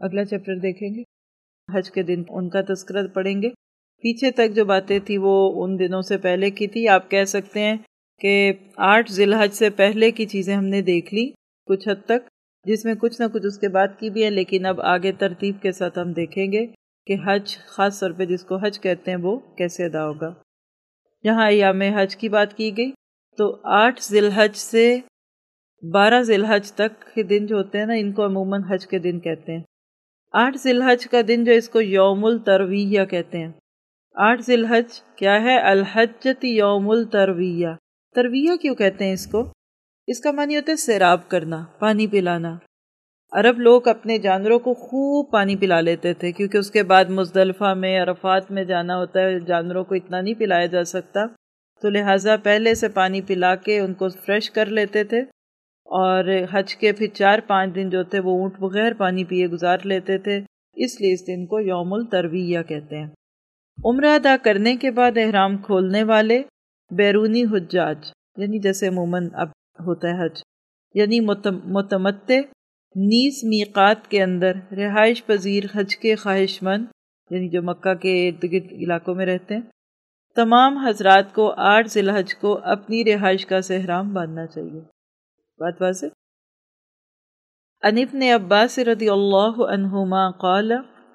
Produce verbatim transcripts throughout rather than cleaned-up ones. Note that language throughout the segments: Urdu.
اگلا چیپٹر دیکھیں گے، حج کے دن ان کا تذکرہ پڑھیں گے۔ پیچھے تک جو باتیں تھی وہ ان دنوں سے پہلے کی تھی، آپ کہہ سکتے ہیں کہ آٹھ ذی الحج سے پہلے کی چیزیں ہم نے دیکھ لی کچھ حد تک، جس میں کچھ نہ کچھ اس کے بعد کی بھی ہے، لیکن اب آگے ترتیب کے ساتھ ہم دیکھیں گے کہ حج خاص طور پہ جس کو حج کہتے ہیں وہ کیسے ادا ہوگا۔ یہاں ایام حج کی بات کی گئی، تو آٹھ ذی الحج سے بارہ ذی الحج تک کے دن جو ہوتے ہیں نا، ان کو عموماً حج کے دن کہتے ہیں۔ آٹھ ذی الحج کا دن جو اس کو یوم الترویہ کہتے ہیں۔ آٹھ ذی الحج کیا ہے؟ الحجۃ یوم الترویہ۔ ترویہ کیوں کہتے ہیں اس کو؟ اس کا معنی ہوتا ہے سیراب کرنا، پانی پلانا۔ عرب لوگ اپنے جانوروں کو خوب پانی پلا لیتے تھے، کیونکہ اس کے بعد مزدلفہ میں عرفات میں جانا ہوتا ہے، جانوروں کو اتنا نہیں پلایا جا سکتا، تو لہٰذا پہلے سے پانی پلا کے ان کو فریش کر لیتے تھے، اور حج کے پھر چار پانچ دن جو تھے وہ اونٹ بغیر پانی پیے گزار لیتے تھے، اس لیے اس دن کو یوم الترویہ کہتے ہیں۔ عمرہ ادا کرنے کے بعد احرام کھولنے والے بیرونی حجاج، یعنی جیسے عموماً اب ہوتا ہے حج، یعنی متمتع نیز میقات کے اندر رہائش پذیر حج کے خواہش مند، یعنی جو مکہ کے ارد گرد علاقوں میں رہتے ہیں، تمام حضرات کو آٹھ ذی الحج کو اپنی رہائش کا سے احرام باندھنا چاہیے۔ بات واضح؟ عن ابن عباس رضی اللہ عنہما قال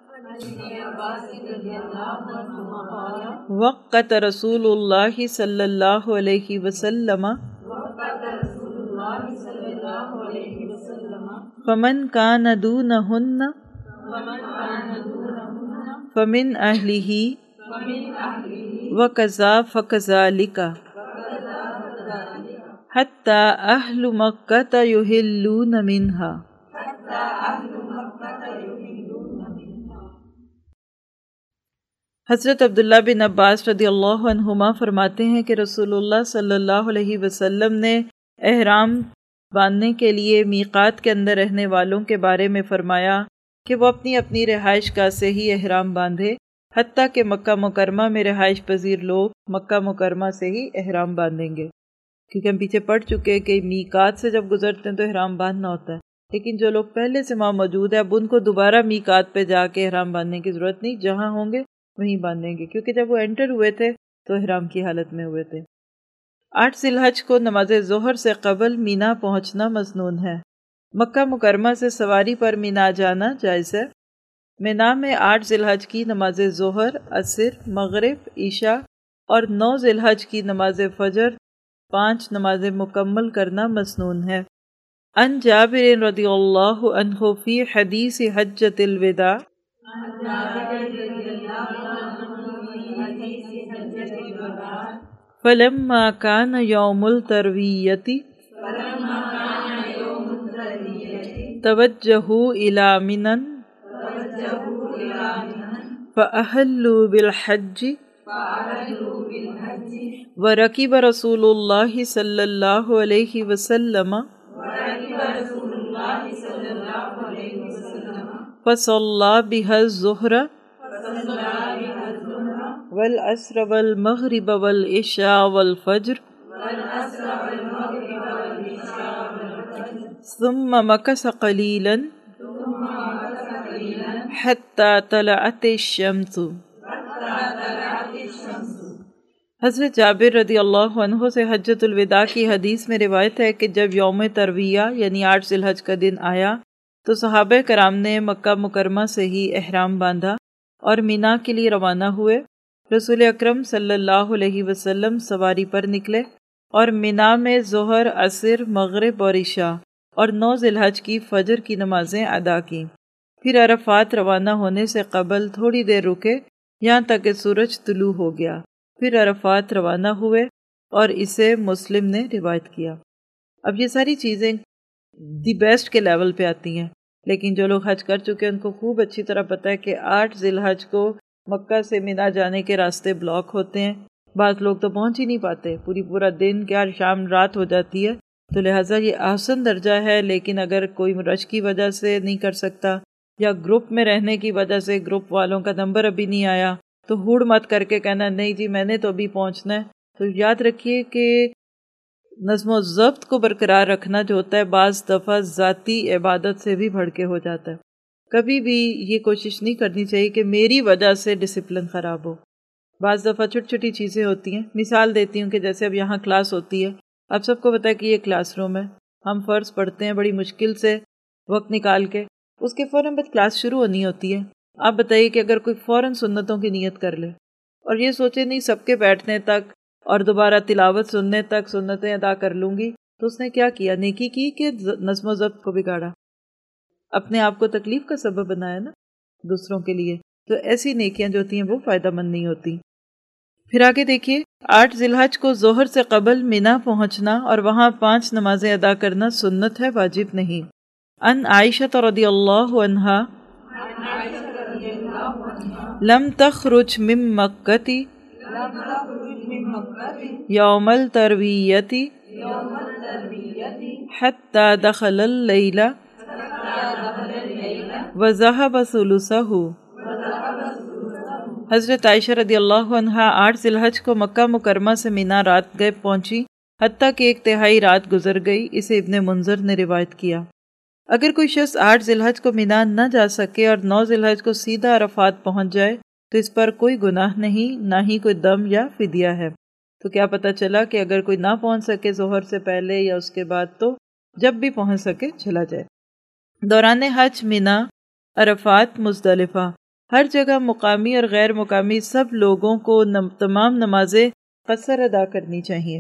وقت رسول اللہ صلی اللہ علیہ وسلم فمن کان دونہن فمن اہلہ وکذا فکذالک حتی اہل مکہ یحلون منہا۔ حضرت عبداللہ بن عباس رضی اللہ عنہما فرماتے ہیں کہ رسول اللہ صلی اللہ علیہ وسلم نے احرام باندھنے کے لیے میقات کے اندر رہنے والوں کے بارے میں فرمایا کہ وہ اپنی اپنی رہائش گاہ سے ہی احرام باندھے، حتیٰ کہ مکہ مکرمہ میں رہائش پذیر لوگ مکہ مکرمہ سے ہی احرام باندھیں گے، کیونکہ ہم پیچھے پڑھ چکے کہ میقات سے جب گزرتے ہیں تو احرام باندھنا ہوتا ہے، لیکن جو لوگ پہلے سے وہاں موجود ہیں اب ان کو دوبارہ میقات پہ جا کے احرام باندھنے کی ضرورت نہیں، جہاں ہوں گے وہیں باندھیں گے، کیونکہ جب وہ انٹر ہوئے تھے تو احرام کی حالت میں ہوئے تھے۔ آٹھ ذی الحج کو نماز ظہر سے قبل مینا پہنچنا مسنون ہے۔ مکہ مکرمہ سے سواری پر مینا جانا جائز ہے۔ مینا میں آٹھ ذی الحج کی نماز ظہر، عصر، مغرب، عشاء اور نو ذی الحج کی نماز فجر پانچ نمازیں مکمل کرنا مسنون ہے۔ عن جابر رضی اللہ عنہ فی حدیث حجۃ الوداع فلما کان یوم الترویۃ توجہوا الی منی فاحلوا بالحج ورکب رسول اللہ صلی اللہ علیہ وسلم فصلی بها الظہر والعصر والمغرب والعشاء والفجر ثم مکث قلیلا حتی طلعت الشمس۔ حضرت جابر رضی اللہ عنہ سے حجۃ الوداع کی حدیث میں روایت ہے کہ جب یوم ترویہ یعنی آٹھ ذی الحج کا دن آیا تو صحابہ کرام نے مکہ مکرمہ سے ہی احرام باندھا اور مینا کے لیے روانہ ہوئے۔ رسول اکرم صلی اللہ علیہ وسلم سواری پر نکلے اور مینا میں ظہر، عصر، مغرب اور عشاء اور نو ذی الحج کی فجر کی نمازیں ادا کیں، پھر عرفات روانہ ہونے سے قبل تھوڑی دیر رکے یہاں تک کہ سورج طلوع ہو گیا، پھر عرفات روانہ ہوئے، اور اسے مسلم نے روایت کیا۔ اب یہ ساری چیزیں دی بیسٹ کے لیول پہ آتی ہیں، لیکن جو لوگ حج کر چکے ہیں ان کو خوب اچھی طرح پتہ ہے کہ آٹھ ذی الحج کو مکہ سے مینا جانے کے راستے بلاک ہوتے ہیں، بعض لوگ تو پہنچ ہی نہیں پاتے، پوری پورا دن کیا شام رات ہو جاتی ہے، تو لہٰذا یہ احسن درجہ ہے، لیکن اگر کوئی رش کی وجہ سے نہیں کر سکتا یا گروپ میں رہنے کی وجہ سے گروپ والوں کا نمبر ابھی نہیں آیا تو ہوڑ مت کر کے کہنا نہیں جی میں نے تو ابھی پہنچنا ہے۔ تو یاد رکھیے کہ نظم و ضبط کو برقرار رکھنا جو ہوتا ہے بعض دفعہ ذاتی عبادت سے بھی بڑھ کے ہو جاتا ہے۔ کبھی بھی یہ کوشش نہیں کرنی چاہیے کہ میری وجہ سے ڈسپلن خراب ہو۔ بعض دفعہ چھوٹی چھوٹی چیزیں ہوتی ہیں، مثال دیتی ہوں کہ جیسے اب یہاں کلاس ہوتی ہے، اب سب کو پتہ ہے کہ یہ کلاس روم ہے، ہم فرض پڑھتے ہیں بڑی مشکل سے وقت نکال کے، اس کے فوراً بعد کلاس شروع ہونی ہوتی ہے۔ آپ بتائیے کہ اگر کوئی فوراً سنتوں کی نیت کر لے اور یہ سوچے نہیں سب کے بیٹھنے تک اور دوبارہ تلاوت سننے تک سنتیں ادا کر لوں گی، تو اس نے کیا کیا؟ نیکی کی کہ نظم و ضبط کو بگاڑا؟ اپنے آپ کو تکلیف کا سبب بنایا نا دوسروں کے لیے۔ تو ایسی نیکیاں جو ہوتی ہیں وہ فائدہ مند نہیں ہوتی۔ پھر آگے دیکھیے، آٹھ ذی الحج کو ظہر سے قبل منا پہنچنا اور وہاں پانچ نمازیں ادا کرنا سنت ہے، واجب نہیں۔ ان عائشہ رضی اللہ عنہا لم تخرج من مکہ یوم الترویۃ حتی دخل اللیل وذهب ثلثہ۔ حضرت عائشہ رضی اللہ عنہا آٹھ ذی الحج کو مکہ مکرمہ سے مینا رات گئے پہنچی، حتیٰ کہ ایک تہائی رات گزر گئی۔ اسے ابن منذر نے روایت کیا۔ اگر کوئی شخص آٹھ ذی الحج کو مینا نہ جا سکے اور نو ذی الحج کو سیدھا عرفات پہنچ جائے تو اس پر کوئی گناہ نہیں، نہ ہی کوئی دم یا فدیہ ہے۔ تو کیا پتہ چلا کہ اگر کوئی نہ پہنچ سکے ظہر سے پہلے یا اس کے بعد تو جب بھی پہنچ سکے چلا جائے۔ دوران حج مینا، عرفات، مزدلفہ، ہر جگہ مقامی اور غیر مقامی سب لوگوں کو نم تمام نمازیں قصر ادا کرنی چاہیے۔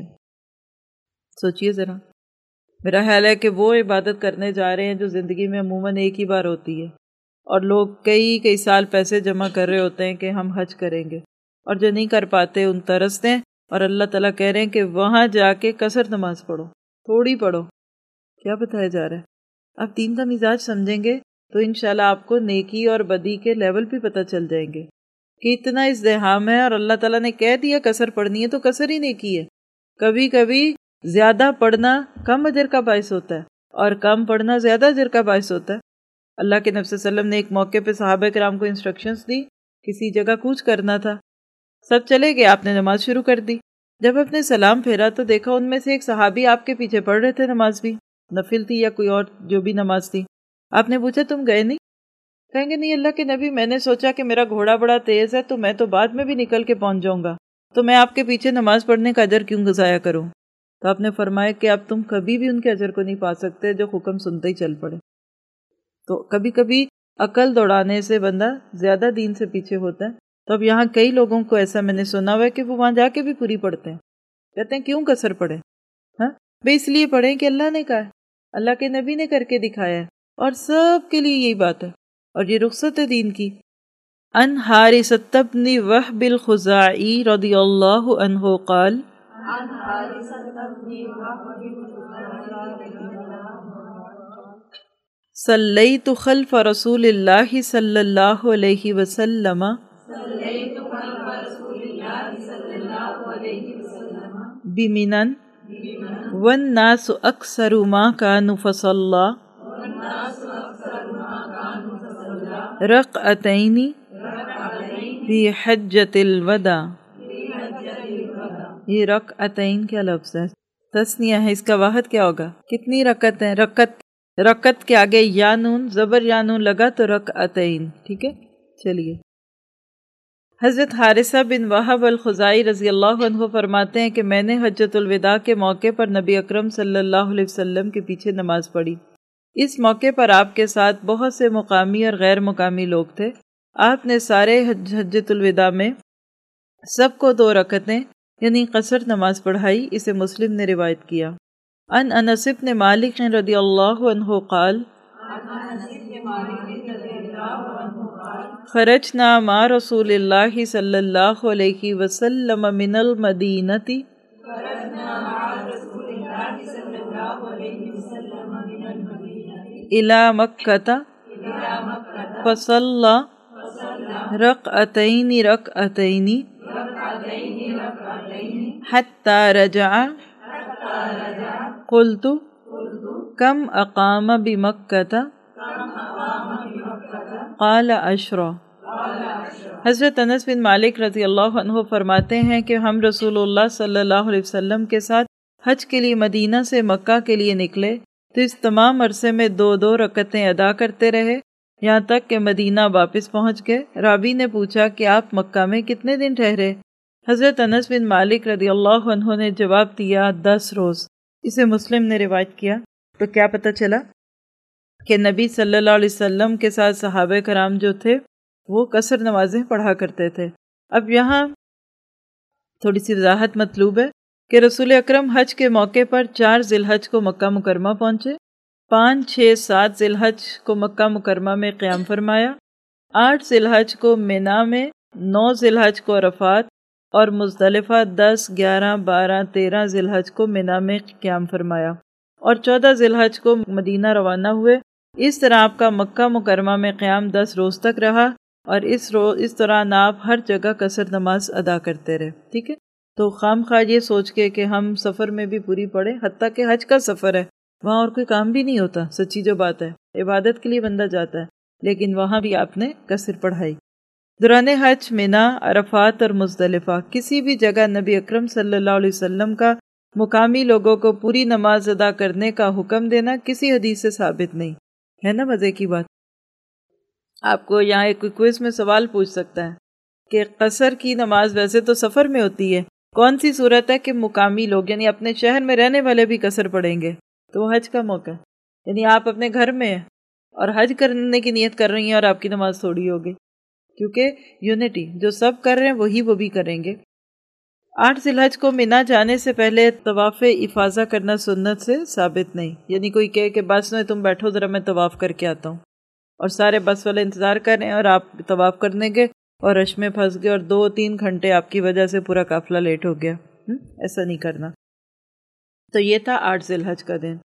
سوچئے ذرا، میرا خیال ہے کہ وہ عبادت کرنے جا رہے ہیں جو زندگی میں عموماً ایک ہی بار ہوتی ہے، اور لوگ کئی کئی سال پیسے جمع کر رہے ہوتے ہیں کہ ہم حج کریں گے، اور جو نہیں کر پاتے ان ترستے ہیں، اور اللہ تعالیٰ کہہ رہے ہیں کہ وہاں جا کے قصر نماز پڑھو، تھوڑی پڑھو۔ کیا بتایا جا رہا ہے؟ آپ دین کا مزاج سمجھیں گے تو انشاءاللہ آپ کو نیکی اور بدی کے لیول بھی پتہ چل جائیں گے کہ اتنا ازدحام ہے، اور اللہ تعالیٰ نے کہہ دیا قصر پڑھنی ہے تو قصر ہی نیکی ہے۔ کبھی کبھی زیادہ پڑھنا کم اجر کا باعث ہوتا ہے اور کم پڑھنا زیادہ اجر کا باعث ہوتا ہے۔ اللہ کے نبی صلی اللہ علیہ وسلم نے ایک موقع پہ صحابہ کرام کو انسٹرکشنز دی، کسی جگہ کوچ کرنا تھا، سب چلے گئے، آپ نے نماز شروع کر دی۔ جب آپ نے سلام پھیرا تو دیکھا ان میں سے ایک صحابی آپ کے پیچھے پڑھ رہے تھے، نماز بھی نفل تھی یا کوئی اور جو بھی نماز تھی۔ آپ نے پوچھا تم گئے نہیں؟ کہیں گے نہیں اللہ کے نبی، میں نے سوچا کہ میرا گھوڑا بڑا تیز ہے تو میں تو بعد میں بھی نکل کے پہنچ جاؤں گا، تو میں آپ کے پیچھے نماز پڑھنے کا اجر کیوں ضائع کروں؟ تو آپ نے فرمایا کہ اب تم کبھی بھی ان کے اجر کو نہیں پا سکتے جو حکم سنتے ہی چل پڑے۔ تو کبھی کبھی عقل دوڑانے سے بندہ زیادہ دین سے پیچھے ہوتا ہے۔ تو اب یہاں کئی لوگوں کو ایسا میں نے سنا ہوا ہے کہ وہ وہاں جا کے بھی پوری پڑھتے ہیں، کہتے ہیں کیوں قصر پڑھیں؟ ہاں بے اس لیے پڑھیں کہ اللہ نے کہا ہے، اللہ کے نبی نے کر کے دکھایا ہے، اور سب کے لیے یہی بات ہے، اور یہ رخصت ہے دین کی۔ ان حارثۃ بن وہب الخزاعی رضی اللہ عنہ قال صلیت خلف رسول اللہ صلی اللہ علیہ وسلم بمنن والناس اکثر ما كانوا فصلى رکعتین فی حجۃ الوداع۔ یہ رکعتین کیا لفظ ہے؟ تثنیہ ہے، اس کا واحد کیا ہوگا؟ کتنی رکعت ہیں؟ رکعت، رکعت کے آگے یا نون، زبر یا نون لگا تو رکعتین، ٹھیک ہے۔ چلیے، حضرت حارثہ بن وہب الخزاعی رضی اللہ عنہ فرماتے ہیں کہ میں نے حجۃ الوداع کے موقع پر نبی اکرم صلی اللہ علیہ وسلم کے پیچھے نماز پڑھی۔ اس موقع پر آپ کے ساتھ بہت سے مقامی اور غیر مقامی لوگ تھے۔ آپ نے سارے حجۃ الوداع میں سب کو دو رکعتیں یعنی قصر نماز پڑھائی۔ اسے مسلم نے روایت کیا۔ ان انس بن مالک رضی اللہ عنہ قال خرجنا مع رسول اللہ صلی اللہ علیہ وسلم من المدینۃ الی مکۃ فصلی رکعتین رکعتین حتی رجع قلت کم اقام بمکۃ قال عشرا۔ حضرت انس بن مالک رضی اللہ عنہ فرماتے ہیں کہ ہم رسول اللہ صلی اللہ علیہ وسلم کے ساتھ حج کے لیے مدینہ سے مکہ کے لیے نکلے تو اس تمام عرصے میں دو دو رکعتیں ادا کرتے رہے یہاں تک کہ مدینہ واپس پہنچ گئے۔ راوی نے پوچھا کہ آپ مکہ میں کتنے دن ٹھہرے؟ حضرت انس بن مالک رضی اللہ عنہ نے جواب دیا دس روز۔ اسے مسلم نے روایت کیا۔ تو کیا پتہ چلا کہ نبی صلی اللہ علیہ وسلم کے ساتھ صحابہ کرام جو تھے وہ قصر نمازیں پڑھا کرتے تھے۔ اب یہاں تھوڑی سی وضاحت مطلوب ہے کہ رسول اکرم حج کے موقع پر چار ذی الحج کو مکہ مکرمہ پہنچے، پانچ چھ سات ذی الحج کو مکہ مکرمہ میں قیام فرمایا، آٹھ ذی الحج کو مینا میں، نو ذی الحج کو عرفات اور مزدلفہ دس گیارہ بارہ تیرہ ذی الحج کو مینا میں قیام فرمایا اور چودہ ذی الحج کو مدینہ روانہ ہوئے۔ اس طرح آپ کا مکہ مکرمہ میں قیام دس روز تک رہا اور اس روز اس دوران آپ ہر جگہ قصر نماز ادا کرتے رہے۔ ٹھیک ہے، تو خام خواہ یہ سوچ کے کہ ہم سفر میں بھی پوری پڑھیں، حتیٰ کہ حج کا سفر ہے، وہاں اور کوئی کام بھی نہیں ہوتا، سچی جو بات ہے، عبادت کے لیے بندہ جاتا ہے، لیکن وہاں بھی آپ نے قصر پڑھائی۔ دوران حج مینا، عرفات اور مزدلفہ کسی بھی جگہ نبی اکرم صلی اللہ علیہ وسلم کا مقامی لوگوں کو پوری نماز ادا کرنے کا حکم دینا کسی حدیث سے ثابت نہیں ہے۔ نا مزے کی بات، آپ کو یہاں ایک کوئز میں سوال پوچھ سکتا ہے کہ قصر کی نماز ویسے تو سفر میں ہوتی ہے، کون سی صورت ہے کہ مقامی لوگ یعنی اپنے شہر میں رہنے والے بھی قصر پڑھیں گے؟ تو وہ حج کا موقع ہے، یعنی آپ اپنے گھر میں ہیں اور حج کرنے کی نیت کر رہی ہیں اور آپ کی نماز تھوڑی ہوگی، کیونکہ یونٹی جو سب کر رہے ہیں وہی وہ بھی کریں گے۔ آٹھ ذی الحج کو مینا جانے سے پہلے طواف افاضہ کرنا سنت سے ثابت نہیں، یعنی کوئی کہے کہ بس میں تم بیٹھو ذرا میں طواف کر کے آتا ہوں، اور سارے بس والے انتظار کر رہے ہیں اور آپ طواف کرنے گئے اور رش میں پھنس گئے اور دو تین گھنٹے آپ کی وجہ سے پورا قافلہ لیٹ ہو گیا۔ ایسا نہیں کرنا۔ تو یہ تھا آٹھ ذی الحج کا دن۔